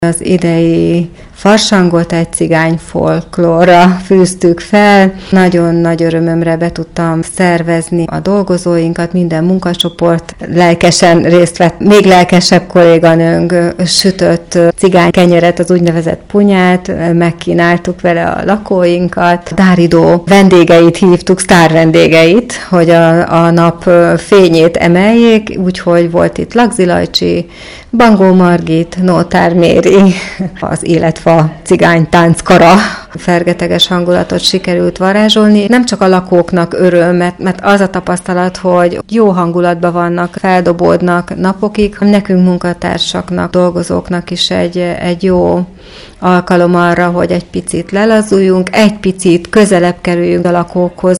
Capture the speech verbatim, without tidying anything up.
Az idei farsangot egy cigány folklórra fűztük fel. Nagyon nagy örömömre be tudtam szervezni a dolgozóinkat, minden munkacsoport lelkesen részt vett. Még lelkesebb kolléganőnk sütött cigány kenyeret, az úgynevezett punyát, megkínáltuk vele a lakóinkat. Dáridó vendégeit hívtuk, sztár vendégeit, hogy a, a nap fényét emeljék, úgyhogy volt itt Lagzi Lajcsi, Bangó Margit, Nótár Méri, az Életfa cigány tánckara. Fergeteges hangulatot sikerült varázsolni. Nem csak a lakóknak öröm, mert, mert az a tapasztalat, hogy jó hangulatban vannak, feldobódnak napokig. Nekünk munkatársaknak, dolgozóknak is egy, egy jó alkalom arra, hogy egy picit lelazuljunk, egy picit közelebb kerüljünk a lakókhoz.